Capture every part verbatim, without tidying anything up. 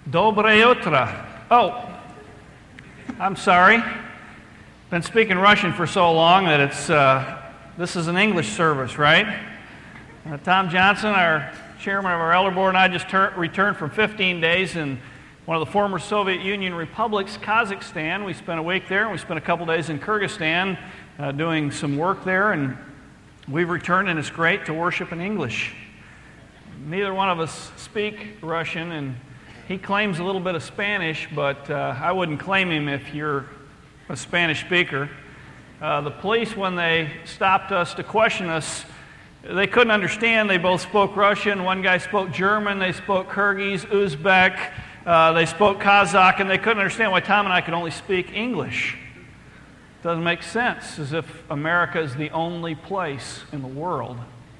Dobre utro. Oh, I'm sorry. Been speaking Russian for so long that it's uh, this is an English service, right? Uh, Tom Johnson, our chairman of our elder board, and I just tur- returned from fifteen days in one of the former Soviet Union republics, Kazakhstan. We spent a week there, and we spent a couple days in Kyrgyzstan uh, doing some work there, and we've returned, and it's great to worship in English. Neither one of us speak Russian, and he claims a little bit of Spanish, but uh, I wouldn't claim him if you're a Spanish speaker. Uh, the police, when they stopped us to question us, they couldn't understand. They both spoke Russian. One guy spoke German. They spoke Kyrgyz, Uzbek. Uh, they spoke Kazakh, and they couldn't understand why Tom and I could only speak English. Doesn't make sense, as if America is the only place in the world.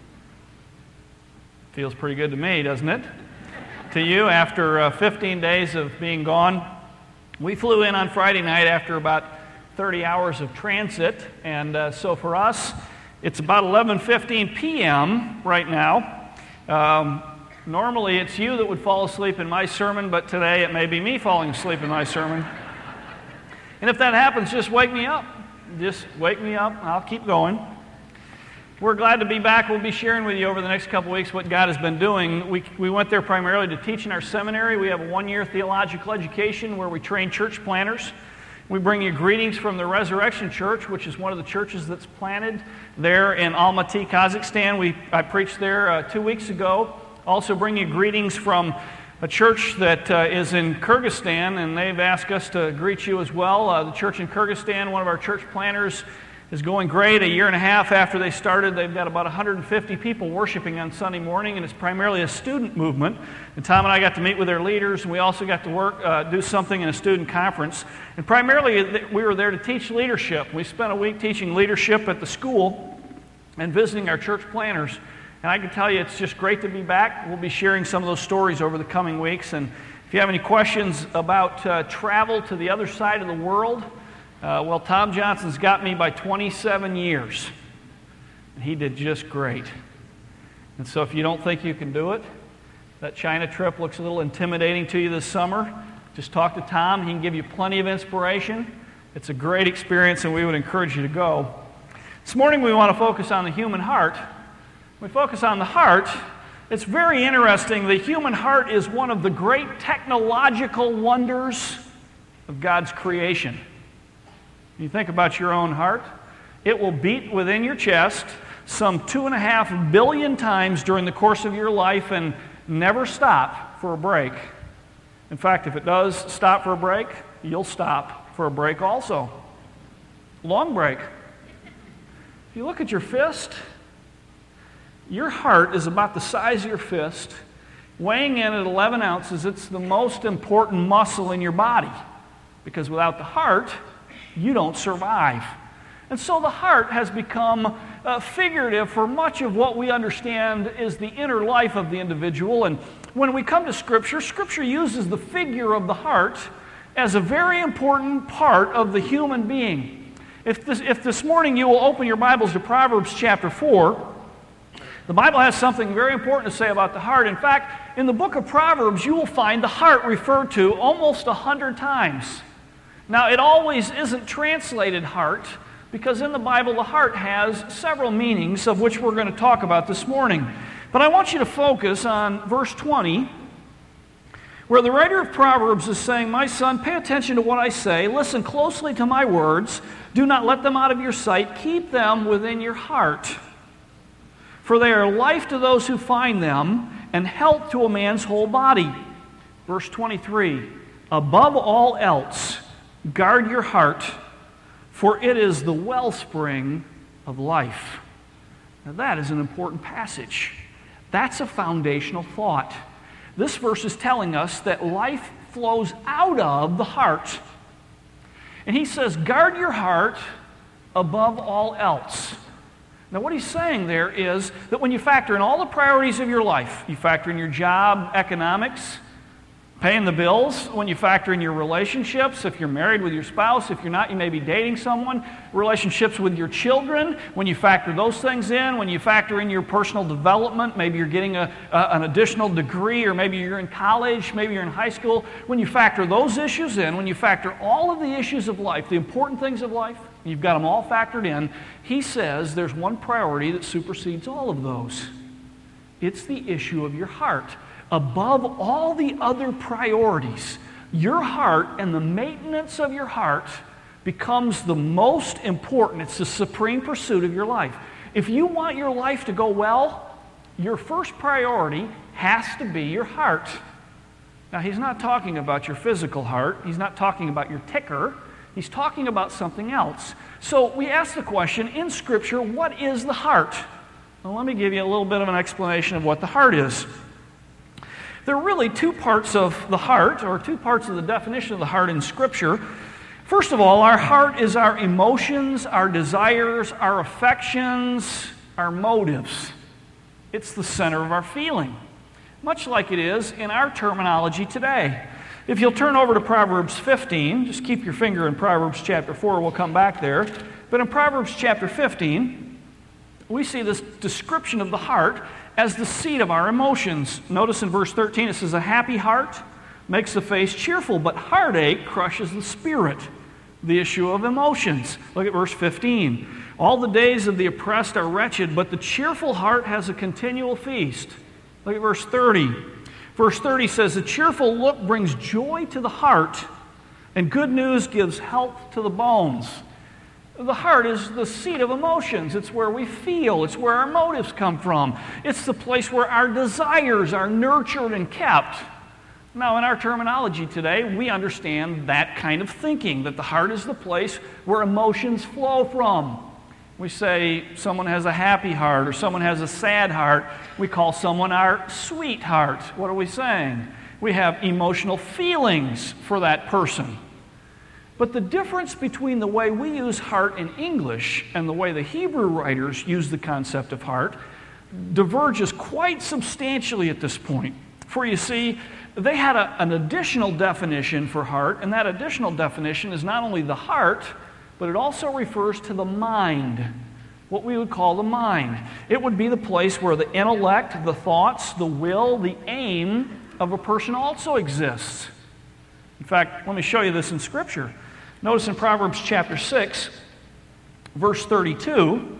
Feels pretty good to me, doesn't it? To you, after uh, fifteen days of being gone, we flew in on Friday night after about thirty hours of transit, and uh, so for us, it's about eleven fifteen p.m. right now. Um, normally, it's you that would fall asleep in my sermon, but today it may be me falling asleep in my sermon. And if that happens, just wake me up. Just wake me up, and I'll keep going. We're glad to be back. We'll be sharing with you over the next couple weeks what God has been doing. We, we went there primarily to teach in our seminary. We have a one-year theological education where we train church planners. We bring you greetings from the Resurrection Church, which is one of the churches that's planted there in Almaty, Kazakhstan. We, I preached there uh, two weeks ago. Also bring you greetings from a church that uh, is in Kyrgyzstan, and they've asked us to greet you as well. Uh, the church in Kyrgyzstan, one of our church planners, is going great. A year and a half after they started, they've got about one hundred fifty people worshiping on Sunday morning, and it's primarily a student movement. And Tom and I got to meet with their leaders, and we also got to work, uh, do something in a student conference. And primarily, we were there to teach leadership. We spent a week teaching leadership at the school and visiting our church planners. And I can tell you, it's just great to be back. We'll be sharing some of those stories over the coming weeks. And if you have any questions about uh, travel to the other side of the world, Uh, well, Tom Johnson's got me by twenty-seven years, and he did just great. And so if you don't think you can do it, that China trip looks a little intimidating to you this summer, just talk to Tom. He can give you plenty of inspiration. It's a great experience, and we would encourage you to go. This morning we want to focus on the human heart. When we focus on the heart, it's very interesting. The human heart is one of the great technological wonders of God's creation. You think about your own heart, it will beat within your chest some two and a half billion times during the course of your life and never stop for a break. In fact, if it does stop for a break, you'll stop for a break also. Long break. If you look at your fist, your heart is about the size of your fist, weighing in at eleven ounces. It's the most important muscle in your body, because without the heart, you don't survive. And so the heart has become uh, figurative for much of what we understand is the inner life of the individual. And when we come to Scripture, Scripture uses the figure of the heart as a very important part of the human being. If this, if this morning you will open your Bibles to Proverbs chapter four, the Bible has something very important to say about the heart. In fact, in the book of Proverbs, you will find the heart referred to almost a hundred times. Now, it always isn't translated heart, because in the Bible, the heart has several meanings, of which we're going to talk about this morning. But I want you to focus on verse twenty, where the writer of Proverbs is saying, "My son, pay attention to what I say. Listen closely to my words. Do not let them out of your sight. Keep them within your heart. For they are life to those who find them, and health to a man's whole body." Verse twenty-three, "Above all else, guard your heart, for it is the wellspring of life." Now that is an important passage. That's a foundational thought. This verse is telling us that life flows out of the heart. And he says, guard your heart above all else. Now what he's saying there is that when you factor in all the priorities of your life, you factor in your job, economics, Paying the bills when you factor in your relationships, if you're married with your spouse, if you're not, you may be dating someone. Relationships with your children, when you factor those things in, when you factor in your personal development, maybe you're getting a, a, an additional degree, or maybe you're in college, maybe you're in high school. When you factor those issues in, when you factor all of the issues of life, the important things of life, you've got them all factored in, he says there's one priority that supersedes all of those. It's the issue of your heart. Above all the other priorities, your heart and the maintenance of your heart becomes the most important. It's the supreme pursuit of your life. If you want your life to go well, your first priority has to be your heart. Now, he's not talking about your physical heart. He's not talking about your ticker. He's talking about something else. So we ask the question, in Scripture, what is the heart? Well, let me give you a little bit of an explanation of what the heart is. There are really two parts of the heart, or two parts of the definition of the heart in Scripture. First of all, our heart is our emotions, our desires, our affections, our motives. It's the center of our feeling, much like it is in our terminology today. If you'll turn over to Proverbs fifteen, just keep your finger in Proverbs chapter four, we'll come back there. But in Proverbs chapter fifteen, we see this description of the heart as the seat of our emotions. Notice in verse thirteen, it says, a happy heart makes the face cheerful, but heartache crushes the spirit. The issue of emotions. Look at verse fifteen. All the days of the oppressed are wretched, but the cheerful heart has a continual feast. Look at verse thirty. Verse thirty says, a cheerful look brings joy to the heart, and good news gives health to the bones. The heart is the seat of emotions. It's where we feel. It's where our motives come from. It's the place where our desires are nurtured and kept. Now, in our terminology today, we understand that kind of thinking, that the heart is the place where emotions flow from. We say someone has a happy heart or someone has a sad heart. We call someone our sweetheart. What are we saying? We have emotional feelings for that person. But the difference between the way we use heart in English and the way the Hebrew writers use the concept of heart diverges quite substantially at this point. For you see, they had a, an additional definition for heart, and that additional definition is not only the heart, but it also refers to the mind, what we would call the mind. It would be the place where the intellect, the thoughts, the will, the aim of a person also exists. In fact, let me show you this in Scripture. Notice in Proverbs chapter six, verse thirty-two,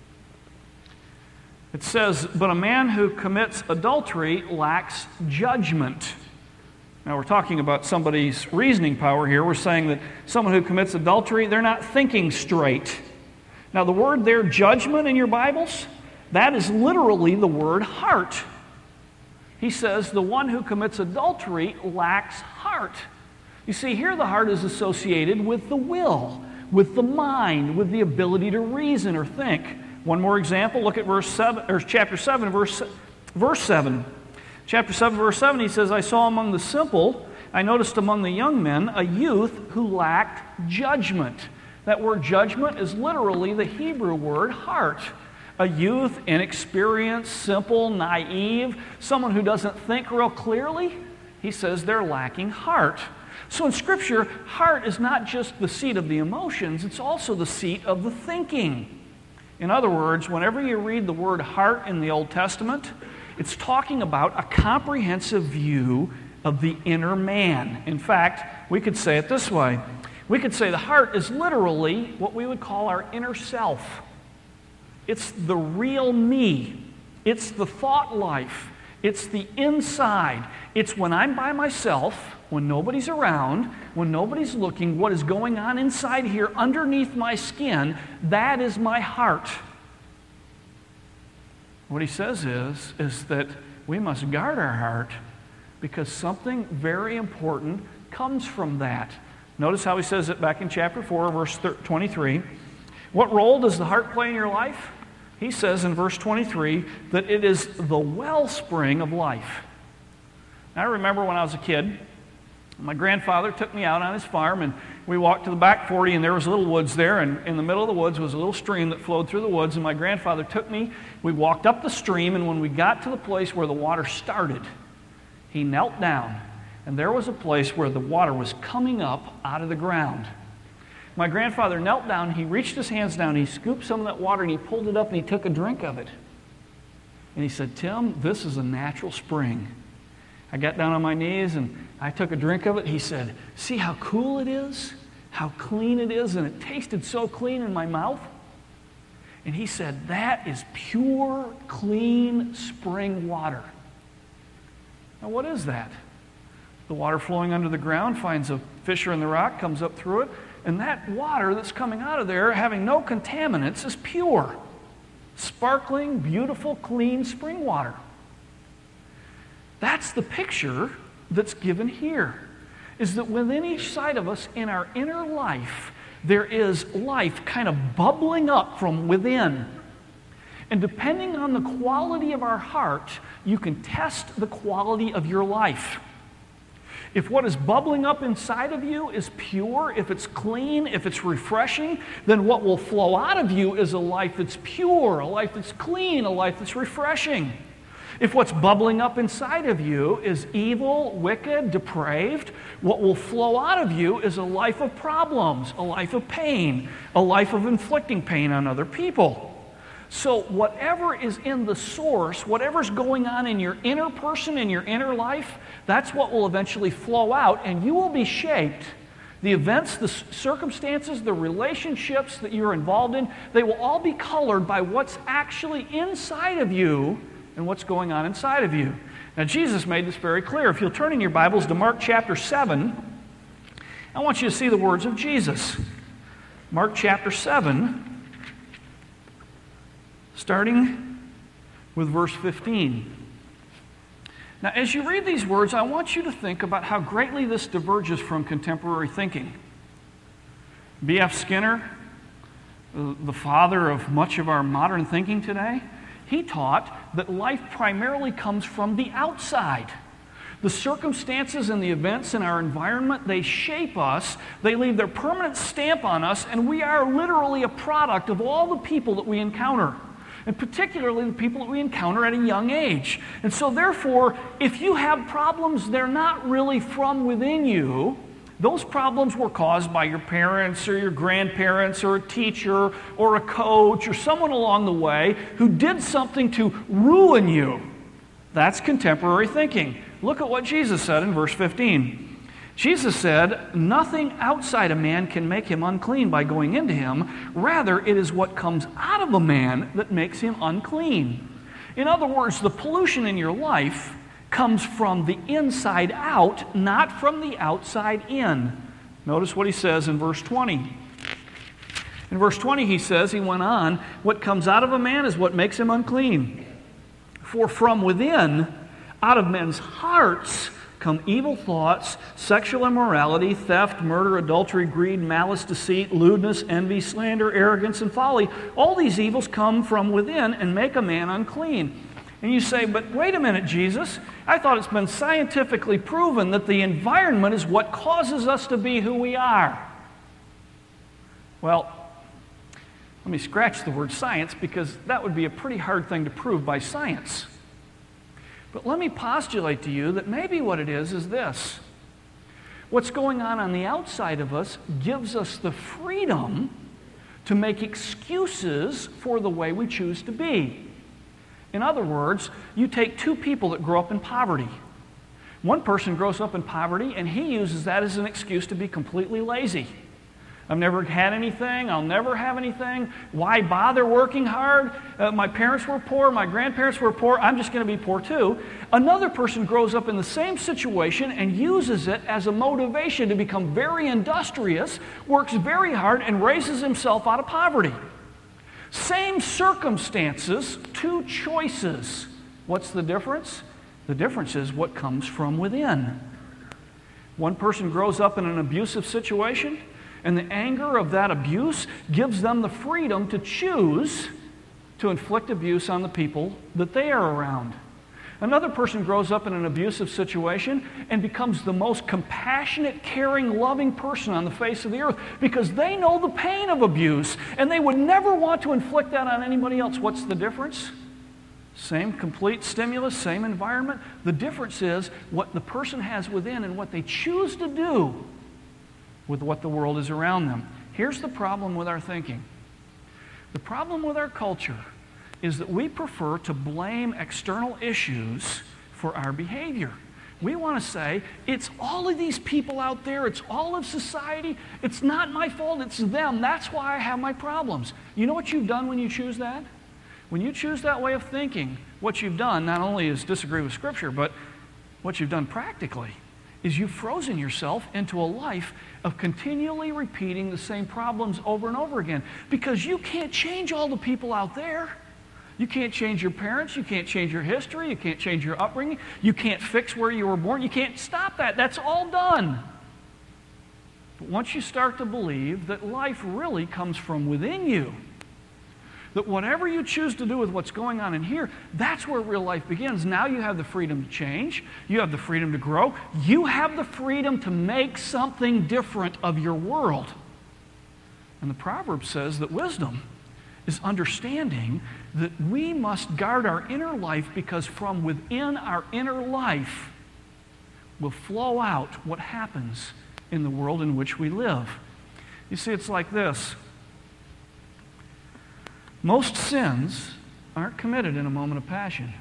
it says, but a man who commits adultery lacks judgment. Now, we're talking about somebody's reasoning power here. We're saying that someone who commits adultery, they're not thinking straight. Now, the word there, judgment, in your Bibles, that is literally the word heart. He says the one who commits adultery lacks heart. You see, here the heart is associated with the will, with the mind, with the ability to reason or think. One more example, look at verse seven, or chapter seven, verse, verse seven. Chapter seven, verse seven, he says, I saw among the simple, I noticed among the young men, a youth who lacked judgment. That word judgment is literally the Hebrew word heart. A youth, inexperienced, simple, naive, someone who doesn't think real clearly, he says they're lacking heart. So in Scripture, heart is not just the seat of the emotions, it's also the seat of the thinking. In other words, whenever you read the word heart in the Old Testament, it's talking about a comprehensive view of the inner man. In fact, we could say it this way. We could say the heart is literally what we would call our inner self. It's the real me. It's the thought life. It's the inside. It's when I'm by myself, when nobody's around, when nobody's looking, what is going on inside here underneath my skin, that is my heart. What he says is, is that we must guard our heart because something very important comes from that. Notice how he says it back in chapter four, verse twenty-three. What role does the heart play in your life? He says in verse twenty-three that it is the wellspring of life. Now, I remember when I was a kid, my grandfather took me out on his farm, and we walked to the back forty, and there was little woods there, and in the middle of the woods was a little stream that flowed through the woods, and my grandfather took me. We walked up the stream, and when we got to the place where the water started, he knelt down, and there was a place where the water was coming up out of the ground. My grandfather knelt down, he reached his hands down, he scooped some of that water, and he pulled it up, and he took a drink of it. And he said, "Tim, this is a natural spring." I got down on my knees, and I took a drink of it. He said, "See how cool it is? How clean it is?" And it tasted so clean in my mouth. And he said, "That is pure, clean spring water." Now, what is that? The water flowing under the ground finds a fissure in the rock, comes up through it, and that water that's coming out of there, having no contaminants, is pure, sparkling, beautiful, clean spring water. That's the picture that's given here, is that within each side of us, in our inner life, there is life kind of bubbling up from within. And depending on the quality of our heart, you can test the quality of your life. If what is bubbling up inside of you is pure, if it's clean, if it's refreshing, then what will flow out of you is a life that's pure, a life that's clean, a life that's refreshing. If what's bubbling up inside of you is evil, wicked, depraved, what will flow out of you is a life of problems, a life of pain, a life of inflicting pain on other people. So whatever is in the source, whatever's going on in your inner person, in your inner life, that's what will eventually flow out, and you will be shaped. The events, the circumstances, the relationships that you're involved in, they will all be colored by what's actually inside of you and what's going on inside of you. Now, Jesus made this very clear. If you'll turn in your Bibles to Mark chapter seven, I want you to see the words of Jesus. Mark chapter seven, starting with verse fifteen. Now, as you read these words, I want you to think about how greatly this diverges from contemporary thinking. B F Skinner, the father of much of our modern thinking today, he taught that life primarily comes from the outside. The circumstances and the events in our environment, they shape us, they leave their permanent stamp on us, and we are literally a product of all the people that we encounter, and particularly the people that we encounter at a young age. And so therefore, if you have problems, they're not really from within you. Those problems were caused by your parents or your grandparents or a teacher or a coach or someone along the way who did something to ruin you. That's contemporary thinking. Look at what Jesus said in verse fifteen. Jesus said, "Nothing outside a man can make him unclean by going into him. Rather, it is what comes out of a man that makes him unclean." In other words, the pollution in your life comes from the inside out, not from the outside in. Notice what he says in verse twenty. In verse twenty he says, he went on, "What comes out of a man is what makes him unclean. For from within, out of men's hearts, come evil thoughts, sexual immorality, theft, murder, adultery, greed, malice, deceit, lewdness, envy, slander, arrogance, and folly. All these evils come from within and make a man unclean." And you say, "But wait a minute, Jesus. I thought it's been scientifically proven that the environment is what causes us to be who we are." Well, let me scratch the word science, because that would be a pretty hard thing to prove by science. But let me postulate to you that maybe what it is is this. What's going on on the outside of us gives us the freedom to make excuses for the way we choose to be. In other words, you take two people that grow up in poverty. One person grows up in poverty, and he uses that as an excuse to be completely lazy. I've never had anything. I'll never have anything. Why bother working hard? Uh, my parents were poor. My grandparents were poor. I'm just going to be poor too. Another person grows up in the same situation and uses it as a motivation to become very industrious, works very hard, and raises himself out of poverty. Same circumstances, two choices. What's the difference? The difference is what comes from within. One person grows up in an abusive situation, and the anger of that abuse gives them the freedom to choose to inflict abuse on the people that they are around. Another person grows up in an abusive situation and becomes the most compassionate, caring, loving person on the face of the earth because they know the pain of abuse and they would never want to inflict that on anybody else. What's the difference? Same complete stimulus, same environment. The difference is what the person has within and what they choose to do with what the world is around them. Here's the problem with our thinking. The problem with our culture is that we prefer to blame external issues for our behavior. We want to say, it's all of these people out there, it's all of society, it's not my fault, it's them. That's why I have my problems. You know what you've done when you choose that? When you choose that way of thinking, what you've done not only is disagree with Scripture, but what you've done practically is you've frozen yourself into a life of continually repeating the same problems over and over again, because you can't change all the people out there. You can't change your parents, you can't change your history, you can't change your upbringing, you can't fix where you were born, you can't stop that. That's all done. But once you start to believe that life really comes from within you, that whatever you choose to do with what's going on in here, that's where real life begins. Now you have the freedom to change. You have the freedom to grow. You have the freedom to make something different of your world. And the proverb says that wisdom is understanding that we must guard our inner life, because from within our inner life will flow out what happens in the world in which we live. You see, it's like this. Most sins aren't committed in a moment of passion.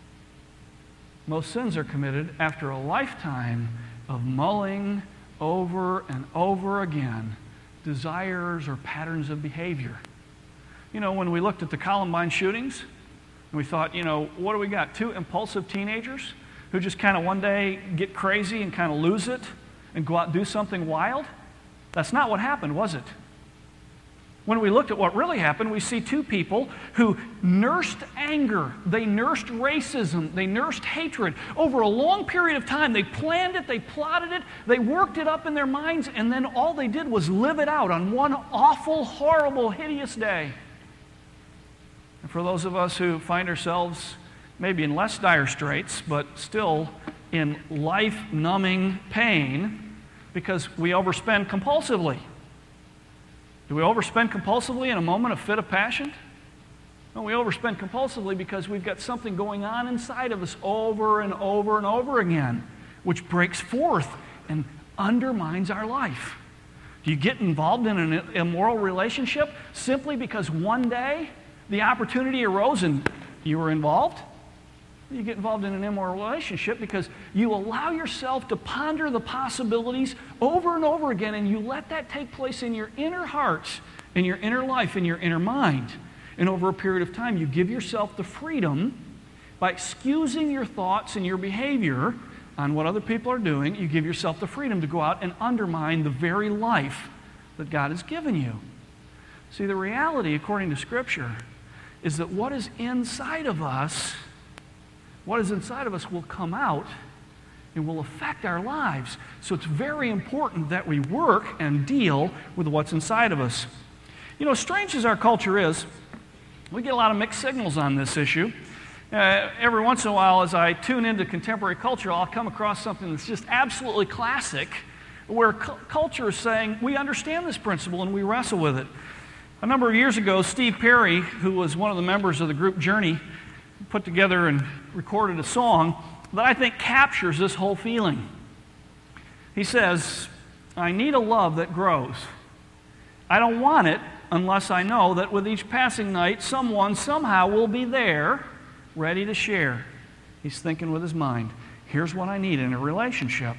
Most sins are committed after a lifetime of mulling over and over again desires or patterns of behavior. You know, when we looked at the Columbine shootings, we thought, you know, what do we got? Two impulsive teenagers who just kind of one day get crazy and kind of lose it and go out and do something wild? That's not what happened, was it? When we looked at what really happened, we see two people who nursed anger, they nursed racism, they nursed hatred. Over a long period of time, they planned it, they plotted it, they worked it up in their minds, and then all they did was live it out on one awful, horrible, hideous day. And for those of us who find ourselves maybe in less dire straits, but still in life-numbing pain because we overspend compulsively. Do we overspend compulsively in a moment of fit of passion? No, we overspend compulsively because we've got something going on inside of us over and over and over again, which breaks forth and undermines our life. Do you get involved in an immoral relationship simply because one day the opportunity arose and you were involved? You get involved in an immoral relationship because you allow yourself to ponder the possibilities over and over again, and you let that take place in your inner heart, in your inner life, in your inner mind. And over a period of time, you give yourself the freedom, by excusing your thoughts and your behavior on what other people are doing, you give yourself the freedom to go out and undermine the very life that God has given you. See, the reality, according to Scripture, is that what is inside of us What is inside of us will come out and will affect our lives. So it's very important that we work and deal with what's inside of us. You know, strange as our culture is, we get a lot of mixed signals on this issue. Uh, every once in a while, as I tune into contemporary culture, I'll come across something that's just absolutely classic, where cu- culture is saying, we understand this principle and we wrestle with it. A number of years ago, Steve Perry, who was one of the members of the group Journey, put together and recorded a song that I think captures this whole feeling. He says, I need a love that grows. I don't want it unless I know that with each passing night, someone somehow will be there, ready to share. He's thinking with his mind, here's what I need in a relationship.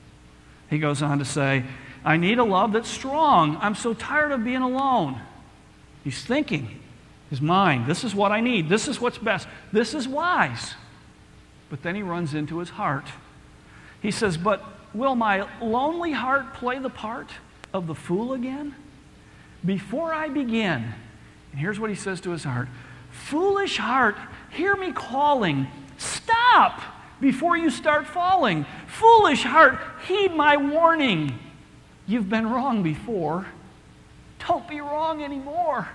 He goes on to say, I need a love that's strong. I'm so tired of being alone. He's thinking. His mind, this is what I need, this is what's best, this is wise. But then he runs into his heart. He says, but will my lonely heart play the part of the fool again? Before I begin, and here's what he says to his heart, foolish heart, hear me calling, stop before you start falling. Foolish heart, heed my warning. You've been wrong before, don't be wrong anymore.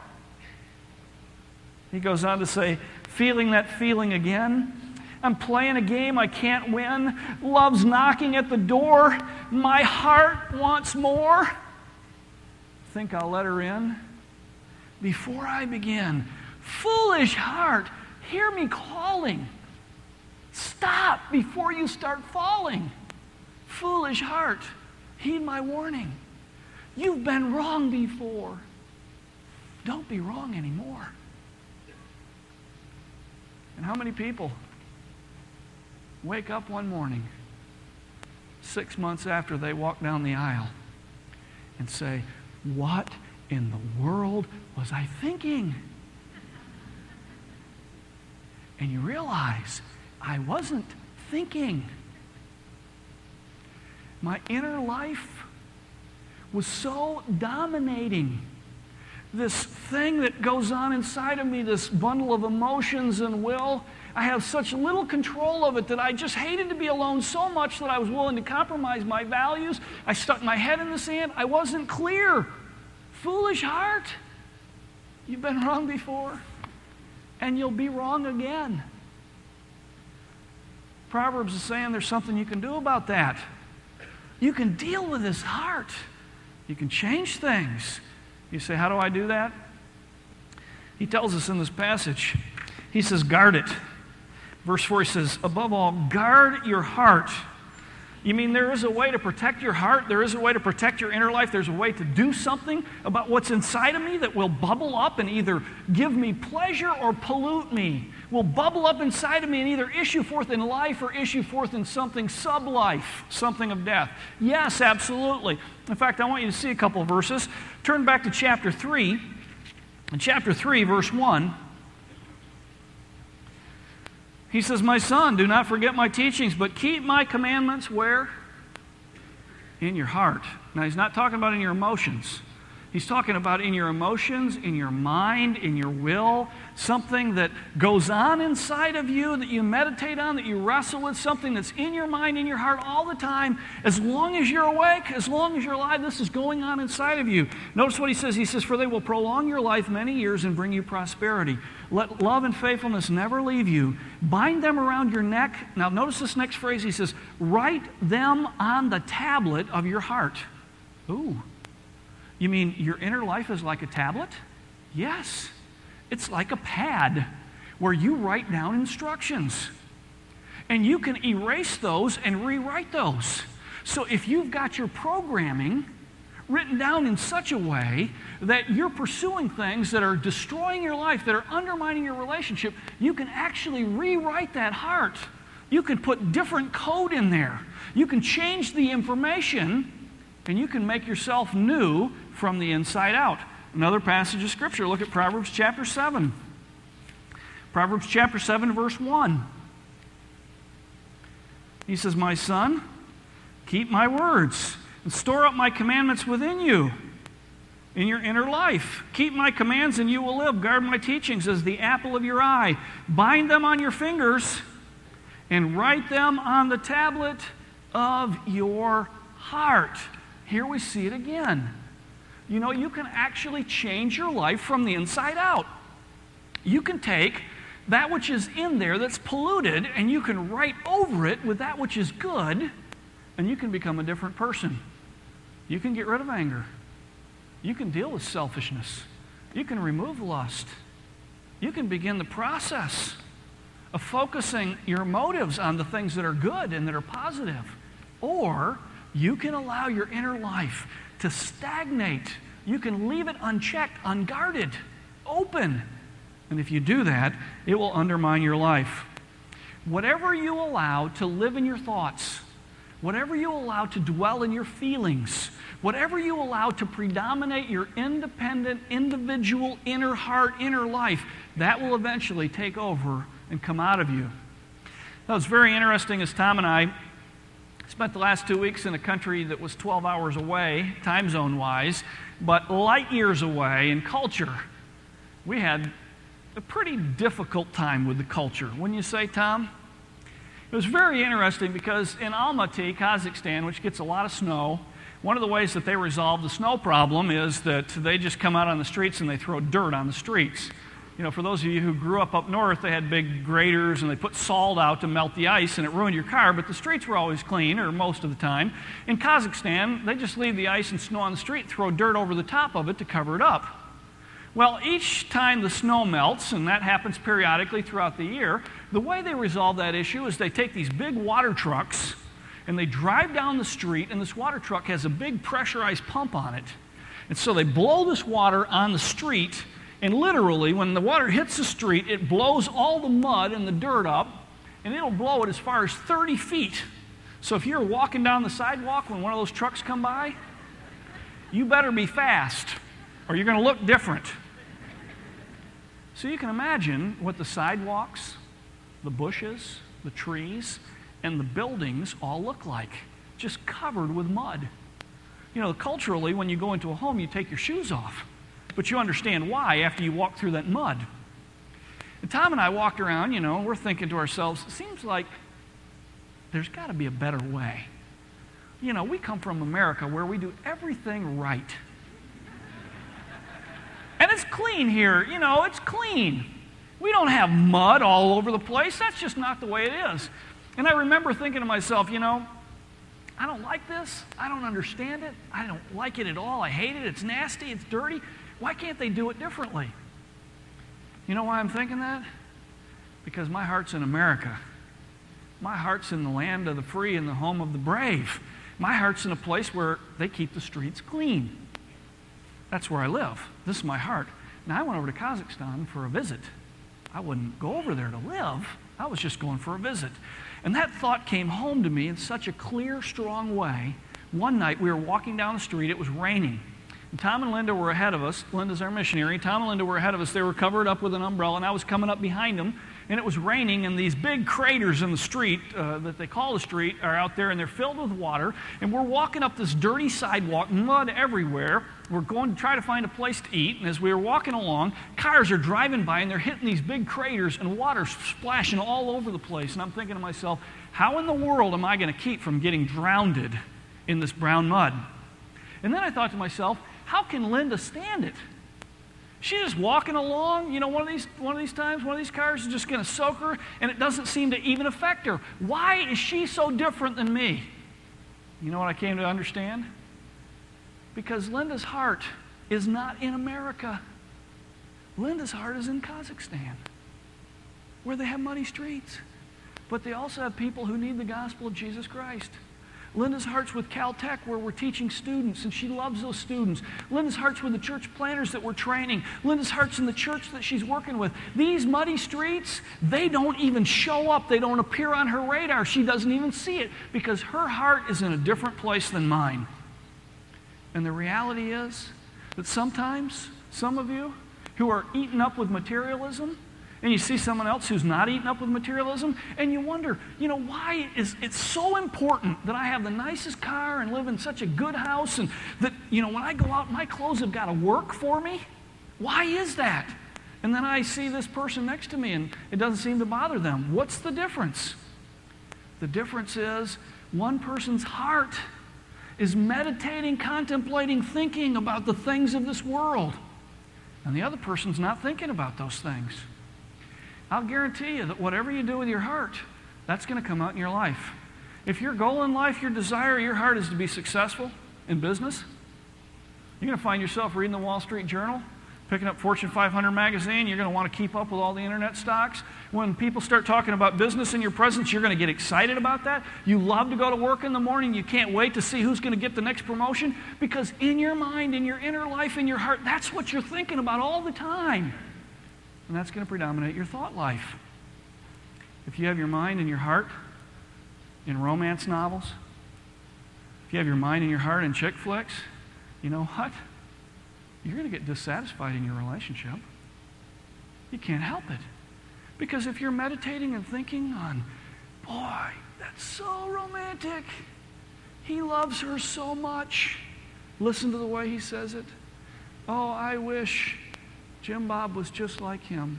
He goes on to say, feeling that feeling again. I'm playing a game I can't win. Love's knocking at the door. My heart wants more. Think I'll let her in? Before I begin, foolish heart, Hear me calling. Stop before you start falling. Foolish heart, heed my warning. You've been wrong before. Don't be wrong anymore. And how many people wake up one morning, six months after they walk down the aisle, and say, what in the world was I thinking? And you realize, I wasn't thinking. My inner life was so dominating. This thing that goes on inside of me, this bundle of emotions and will, I have such little control of it that I just hated to be alone so much that I was willing to compromise my values. I stuck my head in the sand. I wasn't clear. Foolish heart. You've been wrong before, and you'll be wrong again. Proverbs is saying there's something you can do about that. You can deal with this heart. You can change things. You say, how do I do that? He tells us in this passage, he says, guard it. Verse four, he says, above all, guard your heart. You mean there is a way to protect your heart? There is a way to protect your inner life? There's a way to do something about what's inside of me that will bubble up and either give me pleasure or pollute me, will bubble up inside of me and either issue forth in life or issue forth in something sub-life, something of death. Yes, absolutely. In fact, I want you to see a couple of verses. Turn back to chapter three. In chapter three, verse one, he says, my son, do not forget my teachings, but keep my commandments where? In your heart. Now, he's not talking about in your emotions. He's talking about in your emotions, in your mind, in your will, something that goes on inside of you that you meditate on, that you wrestle with, something that's in your mind, in your heart all the time. As long as you're awake, as long as you're alive, this is going on inside of you. Notice what he says. He says, for they will prolong your life many years and bring you prosperity. Let love and faithfulness never leave you. Bind them around your neck. Now, notice this next phrase. He says, write them on the tablet of your heart. Ooh. You mean your inner life is like a tablet? Yes. It's like a pad where you write down instructions. And you can erase those and rewrite those. So if you've got your programming written down in such a way that you're pursuing things that are destroying your life, that are undermining your relationship, you can actually rewrite that heart. You can put different code in there. You can change the information, and you can make yourself new from the inside out. Another passage of Scripture, look at Proverbs chapter seven. Proverbs chapter seven, verse one. He says, my son, keep my words and store up my commandments within you, in your inner life. Keep my commands and you will live. Guard my teachings as the apple of your eye. Bind them on your fingers and write them on the tablet of your heart. Here we see it again. You know, you can actually change your life from the inside out. You can take that which is in there that's polluted and you can write over it with that which is good, and you can become a different person. You can get rid of anger. You can deal with selfishness. You can remove lust. You can begin the process of focusing your motives on the things that are good and that are positive. Or you can allow your inner life to stagnate. You can leave it unchecked, unguarded, open. And if you do that, it will undermine your life. Whatever you allow to live in your thoughts, whatever you allow to dwell in your feelings, whatever you allow to predominate your independent, individual, inner heart, inner life, that will eventually take over and come out of you. That was very interesting as Tom and I spent the last two weeks in a country that was twelve hours away, time zone-wise, but light years away in culture. We had a pretty difficult time with the culture. Wouldn't you say, Tom? It was very interesting because in Almaty, Kazakhstan, which gets a lot of snow, one of the ways that they resolve the snow problem is that they just come out on the streets and they throw dirt on the streets. You know, for those of you who grew up up north, they had big graders and they put salt out to melt the ice and it ruined your car, but the streets were always clean, or most of the time. In Kazakhstan, they just leave the ice and snow on the street, throw dirt over the top of it to cover it up. Well, each time the snow melts, and that happens periodically throughout the year, the way they resolve that issue is they take these big water trucks and they drive down the street, and this water truck has a big pressurized pump on it. And so they blow this water on the street, and literally, when the water hits the street, it blows all the mud and the dirt up, and it'll blow it as far as thirty feet. So if you're walking down the sidewalk when one of those trucks come by, you better be fast, or you're going to look different. So you can imagine what the sidewalks, the bushes, the trees, and the buildings all look like, just covered with mud. You know, culturally, when you go into a home, you take your shoes off, but you understand why after you walk through that mud. And Tom and I walked around, you know, we're thinking to ourselves, it seems like there's got to be a better way. You know, we come from America where we do everything right. And it's clean here, you know, it's clean. We don't have mud all over the place. That's just not the way it is. And I remember thinking to myself, you know, I don't like this. I don't understand it. I don't like it at all. I hate it. It's nasty. It's dirty. Why can't they do it differently? You know why I'm thinking that? Because my heart's in America. My heart's in the land of the free and the home of the brave. My heart's in a place where they keep the streets clean. That's where I live. This is my heart. Now, I went over to Kazakhstan for a visit. I wouldn't go over there to live. I was just going for a visit. And that thought came home to me in such a clear, strong way. One night, we were walking down the street. It was raining. And Tom and Linda were ahead of us. Linda's our missionary. Tom and Linda were ahead of us. They were covered up with an umbrella, and I was coming up behind them. And it was raining, and these big craters in the street uh, that they call the street are out there, and they're filled with water. And we're walking up this dirty sidewalk, mud everywhere. We're going to try to find a place to eat. And as we were walking along, cars are driving by, and they're hitting these big craters, and water's splashing all over the place. And I'm thinking to myself, how in the world am I going to keep from getting drowned in this brown mud? And then I thought to myself, how can Linda stand it? She's just walking along, you know, one of these one of these times, one of these cars is just going to soak her, and it doesn't seem to even affect her. Why is she so different than me? You know what I came to understand? Because Linda's heart is not in America. Linda's heart is in Kazakhstan, where they have muddy streets. But they also have people who need the gospel of Jesus Christ. Linda's heart's with Caltech, where we're teaching students, and she loves those students. Linda's heart's with the church planners that we're training. Linda's heart's in the church that she's working with. These muddy streets, they don't even show up. They don't appear on her radar. She doesn't even see it because her heart is in a different place than mine. And the reality is that sometimes, some of you who are eaten up with materialism, and you see someone else who's not eaten up with materialism, and you wonder, you know, why is it so important that I have the nicest car and live in such a good house, and that, you know, when I go out, my clothes have got to work for me? Why is that? And then I see this person next to me, and it doesn't seem to bother them. What's the difference? The difference is one person's heart is meditating, contemplating, thinking about the things of this world, and the other person's not thinking about those things. I'll guarantee you that whatever you do with your heart, that's going to come out in your life. If your goal in life, your desire, your heart is to be successful in business, you're going to find yourself reading the Wall Street Journal, picking up Fortune five hundred magazine. You're going to want to keep up with all the internet stocks. When people start talking about business in your presence, you're going to get excited about that. You love to go to work in the morning. You can't wait to see who's going to get the next promotion because in your mind, in your inner life, in your heart, that's what you're thinking about all the time. And that's going to predominate your thought life. If you have your mind and your heart in romance novels, if you have your mind and your heart in chick flicks, you know what? You're going to get dissatisfied in your relationship. You can't help it. Because if you're meditating and thinking on, boy, that's so romantic. He loves her so much. Listen to the way he says it. Oh, I wish Jim Bob was just like him.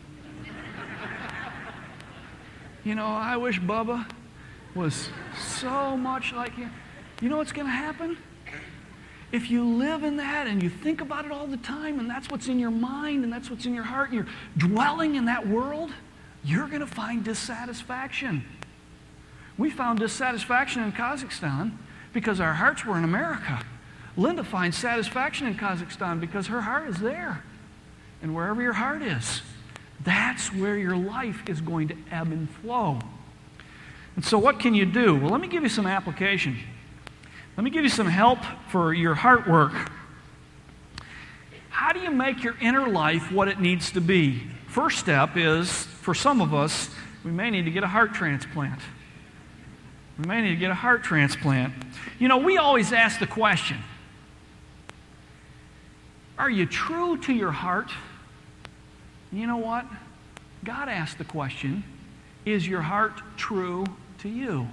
You know, I wish Bubba was so much like him. You know what's going to happen? If you live in that and you think about it all the time and that's what's in your mind and that's what's in your heart and you're dwelling in that world, you're going to find dissatisfaction. We found dissatisfaction in Kazakhstan because our hearts were in America. Linda finds satisfaction in Kazakhstan because her heart is there. And wherever your heart is, that's where your life is going to ebb and flow. And so what can you do? Well, let me give you some application. Let me give you some help for your heart work. How do you make your inner life what it needs to be? First step is, for some of us, we may need to get a heart transplant. We may need to get a heart transplant. You know, we always ask the question, are you true to your heart? You know what? God asked the question, is your heart true to you?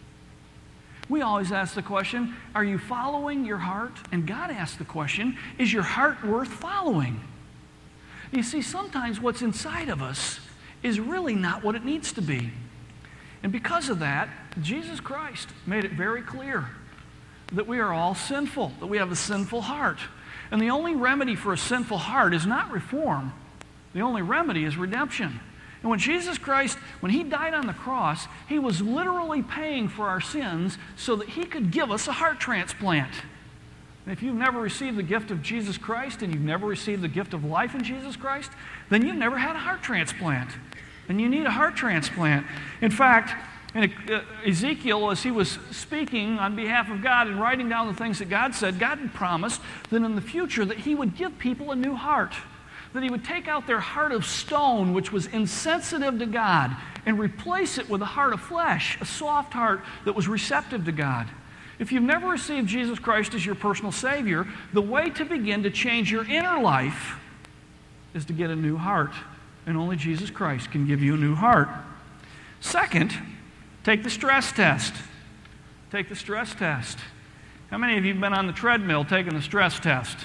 We always ask the question, are you following your heart? And God asked the question, is your heart worth following? You see, sometimes what's inside of us is really not what it needs to be. And because of that, Jesus Christ made it very clear that we are all sinful, that we have a sinful heart. And the only remedy for a sinful heart is not reform. The only remedy is redemption. And when Jesus Christ, when He died on the cross, He was literally paying for our sins so that He could give us a heart transplant. And if you've never received the gift of Jesus Christ and you've never received the gift of life in Jesus Christ, then you've never had a heart transplant. And you need a heart transplant. In fact, in Ezekiel, as he was speaking on behalf of God and writing down the things that God said, God had promised that in the future that He would give people a new heart. That He would take out their heart of stone, which was insensitive to God, and replace it with a heart of flesh, a soft heart that was receptive to God. If you've never received Jesus Christ as your personal Savior, the way to begin to change your inner life is to get a new heart. And only Jesus Christ can give you a new heart. Second, take the stress test. Take the stress test. How many of you have been on the treadmill taking the stress test?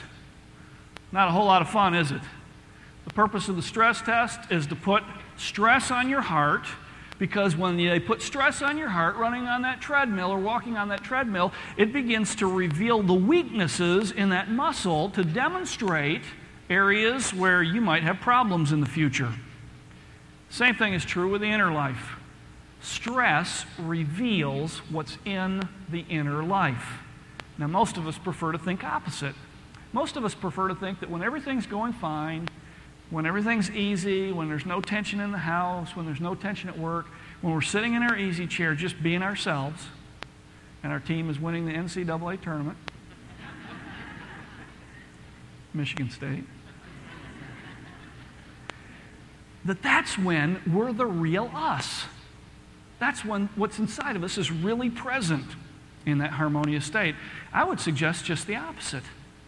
Not a whole lot of fun, is it? The purpose of the stress test is to put stress on your heart, because when they put stress on your heart running on that treadmill or walking on that treadmill, it begins to reveal the weaknesses in that muscle to demonstrate areas where you might have problems in the future. Same thing is true with the inner life. Stress reveals what's in the inner life. Now, most of us prefer to think opposite. Most of us prefer to think that when everything's going fine, when everything's easy, when there's no tension in the house, when there's no tension at work, when we're sitting in our easy chair just being ourselves, and our team is winning the N C double A tournament, Michigan State, that that's when we're the real us. That's when what's inside of us is really present in that harmonious state. I would suggest just the opposite.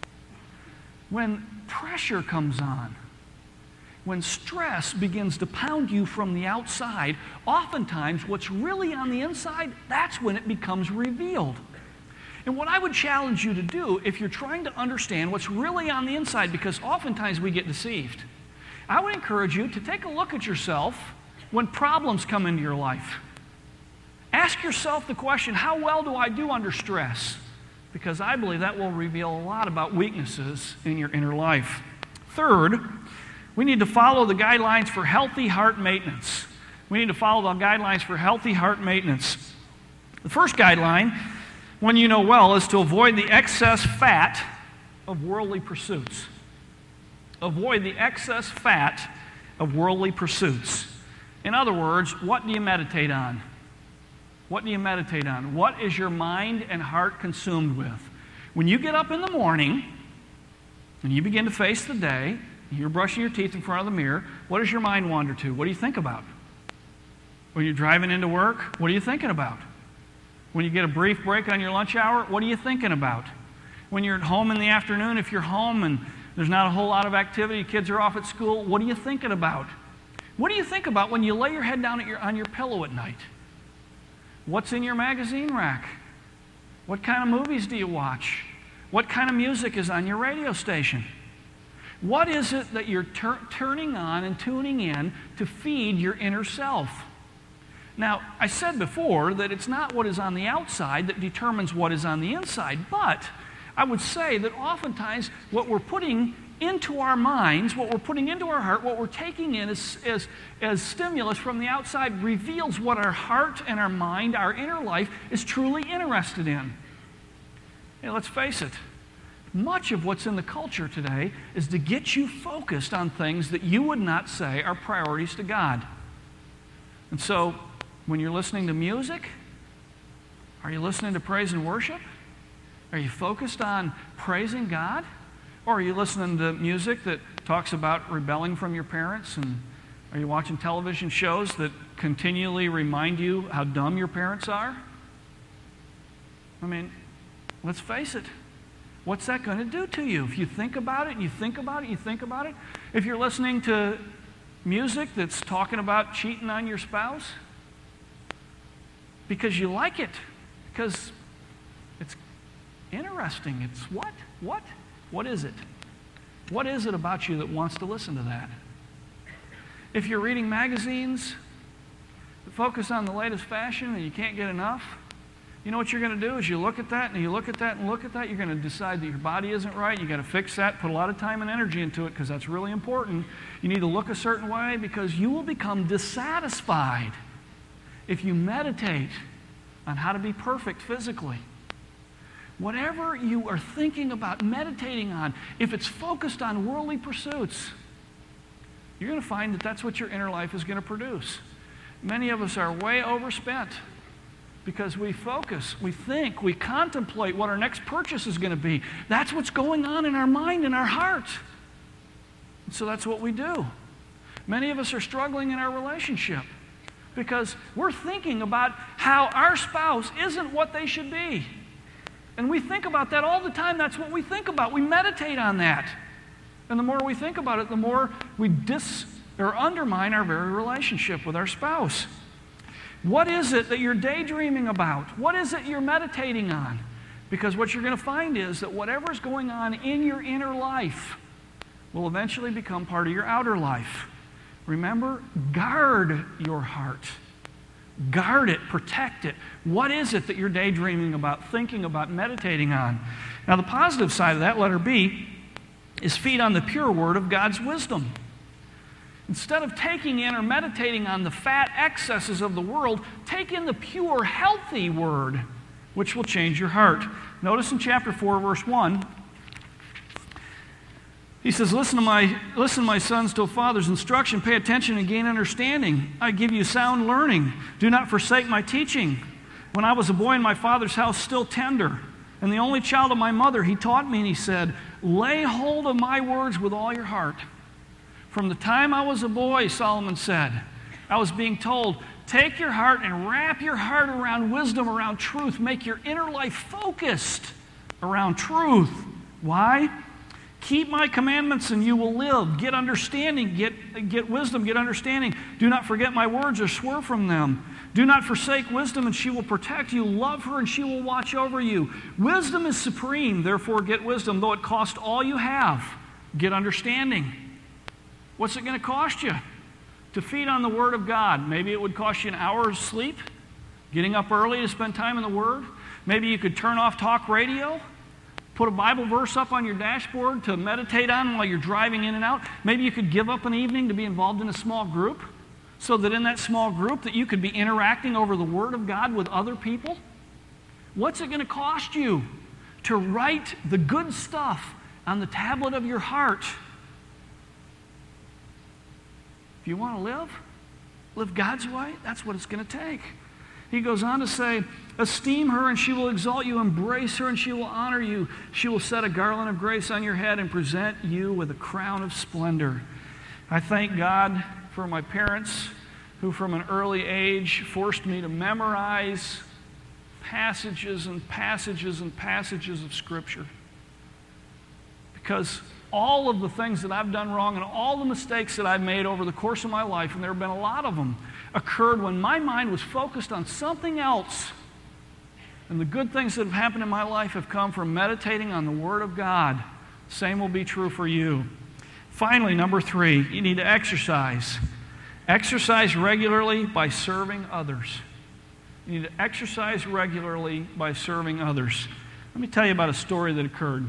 When pressure comes on, when stress begins to pound you from the outside, oftentimes what's really on the inside, that's when it becomes revealed. And what I would challenge you to do, if you're trying to understand what's really on the inside, because oftentimes we get deceived, I would encourage you to take a look at yourself when problems come into your life. Ask yourself the question, how well do I do under stress? Because I believe that will reveal a lot about weaknesses in your inner life. Third, we need to follow the guidelines for healthy heart maintenance. We need to follow the guidelines for healthy heart maintenance. The first guideline, one you know well, is to avoid the excess fat of worldly pursuits. Avoid the excess fat of worldly pursuits. In other words, what do you meditate on? What do you meditate on? What is your mind and heart consumed with? When you get up in the morning and you begin to face the day, you're brushing your teeth in front of the mirror, what does your mind wander to? What do you think about? When you're driving into work, what are you thinking about? When you get a brief break on your lunch hour, what are you thinking about? When you're at home in the afternoon, if you're home and there's not a whole lot of activity, kids are off at school, what are you thinking about? What do you think about when you lay your head down at your, on your pillow at night? What's in your magazine rack? What kind of movies do you watch? What kind of music is on your radio station? What is it that you're tur- turning on and tuning in to feed your inner self? Now, I said before that it's not what is on the outside that determines what is on the inside, but I would say that oftentimes what we're putting into our minds, what we're putting into our heart, what we're taking in as, as, as stimulus from the outside reveals what our heart and our mind, our inner life, is truly interested in. Hey, let's face it. much of what's in the culture today is to get you focused on things that you would not say are priorities to God. And so, when you're listening to music, are you listening to praise and worship? Are you focused on praising God? Or are you listening to music that talks about rebelling from your parents? And are you watching television shows that continually remind you how dumb your parents are? I mean, let's face it. What's that going to do to you? If you think about it, and you think about it, you think about it. If you're listening to music that's talking about cheating on your spouse, because you like it, because it's interesting. It's what? What? What is it? What is it about you that wants to listen to that? If you're reading magazines that focus on the latest fashion and you can't get enough, you know what you're going to do is you look at that and you look at that and look at that. You're going to decide that your body isn't right. You've got to fix that, put a lot of time and energy into it because that's really important. You need to look a certain way because you will become dissatisfied if you meditate on how to be perfect physically. Whatever you are thinking about meditating on, if it's focused on worldly pursuits, you're going to find that that's what your inner life is going to produce. Many of us are way overspent because we focus, we think, we contemplate what our next purchase is going to be. That's what's going on in our mind and our heart. And so that's what we do. Many of us are struggling in our relationship because we're thinking about how our spouse isn't what they should be. And we think about that all the time. That's what we think about. We meditate on that. And the more we think about it, the more we dis or undermine our very relationship with our spouse. What is it that you're daydreaming about? What is it you're meditating on? Because what you're going to find is that whatever's going on in your inner life will eventually become part of your outer life. Remember, guard your heart. Guard it, protect it. What is it that you're daydreaming about, thinking about, meditating on? Now, the positive side of that, letter B, is feed on the pure word of God's wisdom. Instead of taking in or meditating on the fat excesses of the world, take in the pure, healthy word, which will change your heart. Notice in chapter four, verse one, he says, listen to my, listen, my sons, to a father's instruction. Pay attention and gain understanding. I give you sound learning. Do not forsake my teaching. When I was a boy in my father's house, still tender, and the only child of my mother, he taught me, and he said, lay hold of my words with all your heart. From the time I was a boy, Solomon said, I was being told, take your heart and wrap your heart around wisdom, around truth. Make your inner life focused around truth. Why? Keep my commandments and you will live. Get understanding, get, get wisdom, get understanding. Do not forget my words or swerve from them. Do not forsake wisdom and she will protect you. Love her and she will watch over you. Wisdom is supreme, therefore get wisdom. Though it cost all you have, get understanding. What's it going to cost you? To feed on the Word of God. Maybe it would cost you an hour's sleep, getting up early to spend time in the Word. Maybe you could turn off talk radio, put a Bible verse up on your dashboard to meditate on while you're driving in and out. Maybe you could give up an evening to be involved in a small group so that in that small group that you could be interacting over the Word of God with other people. What's it going to cost you to write the good stuff on the tablet of your heart? If you want to live, live God's way, that's what it's going to take. He goes on to say, esteem her and she will exalt you. Embrace her and she will honor you. She will set a garland of grace on your head and present you with a crown of splendor. I thank God for my parents who from an early age forced me to memorize passages and passages and passages of Scripture. Because all of the things that I've done wrong and all the mistakes that I've made over the course of my life, and there have been a lot of them, occurred when my mind was focused on something else. And the good things that have happened in my life have come from meditating on the Word of God. Same will be true for you. Finally, number three, you need to exercise. Exercise regularly by serving others. You need to exercise regularly by serving others. Let me tell you about a story that occurred.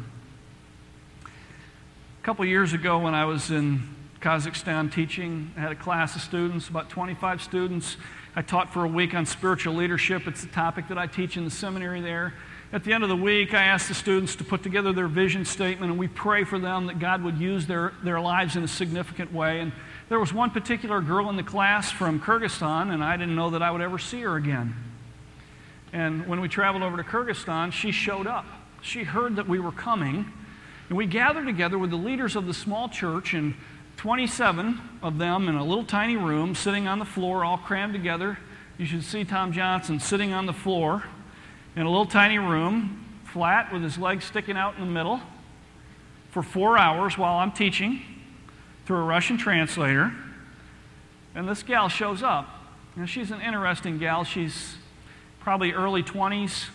A couple years ago when I was in Kazakhstan teaching, I had a class of students, about twenty-five students. I taught for a week on spiritual leadership. It's the topic that I teach in the seminary there. at the end of the week, I asked the students to put together their vision statement, and we pray for them that God would use their, their lives in a significant way. And there was one particular girl in the class from Kyrgyzstan, and I didn't know that I would ever see her again. And when we traveled over to Kyrgyzstan, she showed up. She heard that we were coming, and we gathered together with the leaders of the small church, and twenty-seven of them in a little tiny room, sitting on the floor, all crammed together. You should see Tom Johnson sitting on the floor in a little tiny room, flat, with his legs sticking out in the middle, for four hours while I'm teaching through a Russian translator. And this gal shows up. Now, she's an interesting gal. She's probably early twenties.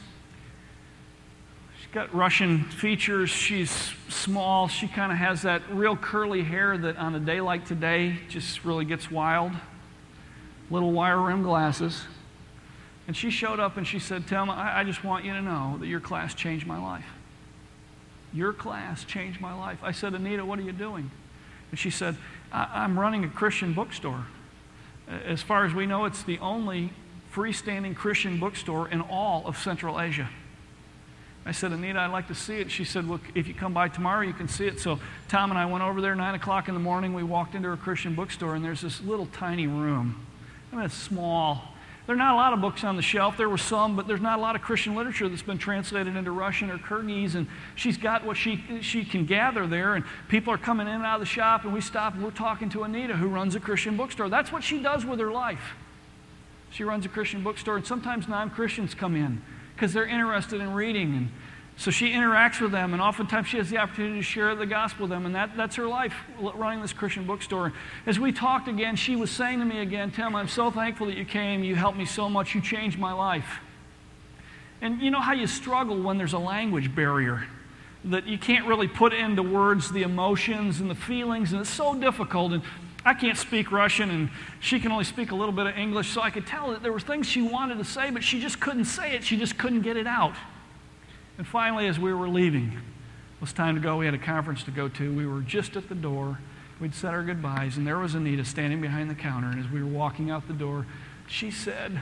She's got Russian features. She's small. She kind of has that real curly hair that on a day like today just really gets wild. Little wire rim glasses. And she showed up and she said, Tim, I, I just want you to know that your class changed my life. Your class changed my life. I said, Anita, what are you doing? And she said, I, I'm running a Christian bookstore. As far as we know, it's the only freestanding Christian bookstore in all of Central Asia. I said, Anita, I'd like to see it. She said, well, if you come by tomorrow, you can see it. So Tom and I went over there, nine o'clock in the morning. We walked into a Christian bookstore, and there's this little tiny room. I mean, it's small. There are not a lot of books on the shelf. There were some, but there's not a lot of Christian literature that's been translated into Russian or Kyrgyz, and she's got what she she can gather there, and people are coming in and out of the shop, and we stop, and we're talking to Anita, who runs a Christian bookstore. That's what she does with her life. She runs a Christian bookstore, and sometimes non-Christians come in because they're interested in reading, and so she interacts with them, and oftentimes she has the opportunity to share the gospel with them, and that, that's her life, running this Christian bookstore. As we talked again, she was saying to me again, Tim, I'm so thankful that you came. You helped me so much. You changed my life. And you know how you struggle when there's a language barrier, that you can't really put into words the emotions and the feelings, and it's so difficult. And I can't speak Russian, and she can only speak a little bit of English, so I could tell that there were things she wanted to say, but she just couldn't say it. She just couldn't get it out. And finally, as we were leaving, it was time to go. We had a conference to go to. We were just at the door. We'd said our goodbyes, and there was Anita standing behind the counter. And as we were walking out the door, she said,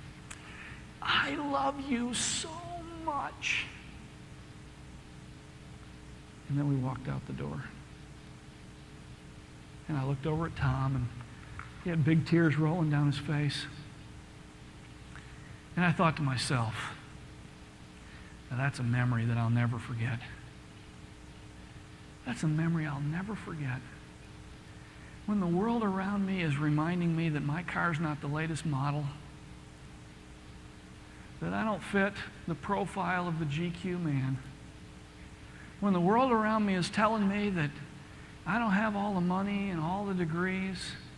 I love you so much. And then we walked out the door. And I looked over at Tom, and he had big tears rolling down his face. And I thought to myself, now that's a memory that I'll never forget. That's a memory I'll never forget. When the world around me is reminding me that my car's not the latest model, that I don't fit the profile of the G Q man, when the world around me is telling me that I don't have all the money and all the degrees,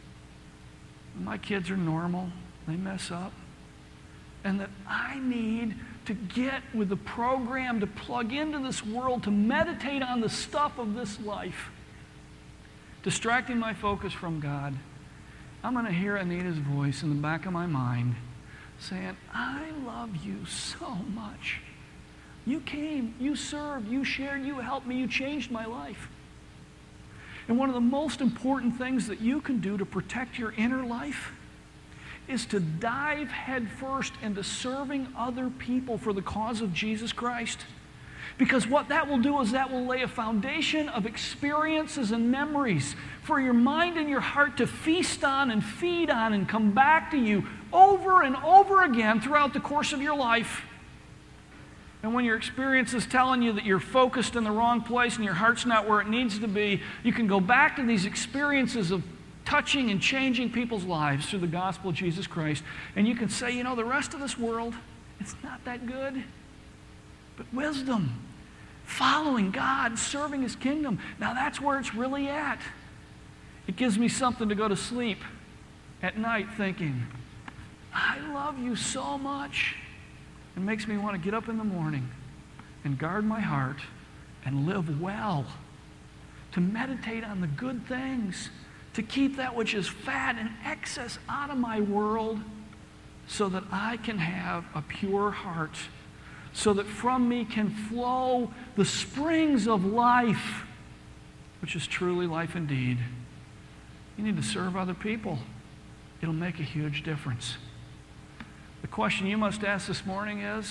my kids are normal, they mess up, and that I need to get with the program to plug into this world, to meditate on the stuff of this life, distracting my focus from God, I'm going to hear Anita's voice in the back of my mind saying, I love you so much. You came, you served, you shared, you helped me, you changed my life. And one of the most important things that you can do to protect your inner life is to dive headfirst into serving other people for the cause of Jesus Christ. Because what that will do is that will lay a foundation of experiences and memories for your mind and your heart to feast on and feed on and come back to you over and over again throughout the course of your life. And when your experience is telling you that you're focused in the wrong place and your heart's not where it needs to be, you can go back to these experiences of touching and changing people's lives through the gospel of Jesus Christ. And you can say, you know, the rest of this world, it's not that good. But wisdom, following God, serving His kingdom, now that's where it's really at. It gives me something to go to sleep at night thinking, I love you so much. It makes me want to get up in the morning and guard my heart and live well, to meditate on the good things, to keep that which is fat and excess out of my world so that I can have a pure heart, so that from me can flow the springs of life, which is truly life indeed. You need to serve other people. It'll make a huge difference. The question you must ask this morning is,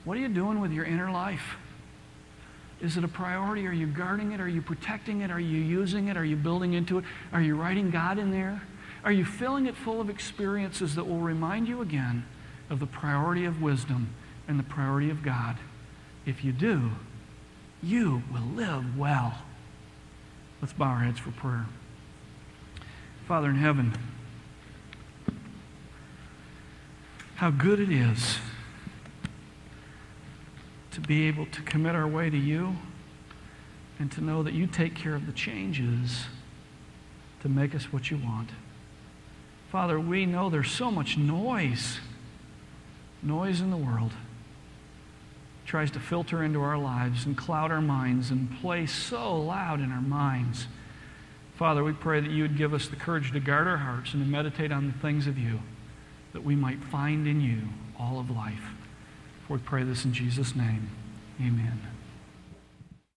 What are you doing with your inner life? Is it a priority? Are you guarding it? Are you protecting it? Are you using it? Are you building into it? Are you writing God in there? Are you filling it full of experiences that will remind you again of the priority of wisdom and the priority of God? If you do, you will live well. Let's bow our heads for prayer. Father in heaven, how good it is to be able to commit our way to you and to know that you take care of the changes to make us what you want. Father, we know there's so much noise, noise in the world. It tries to filter into our lives and cloud our minds and play so loud in our minds. Father, we pray that you would give us the courage to guard our hearts and to meditate on the things of you, that we might find in you all of life. For we pray this in Jesus' name. Amen.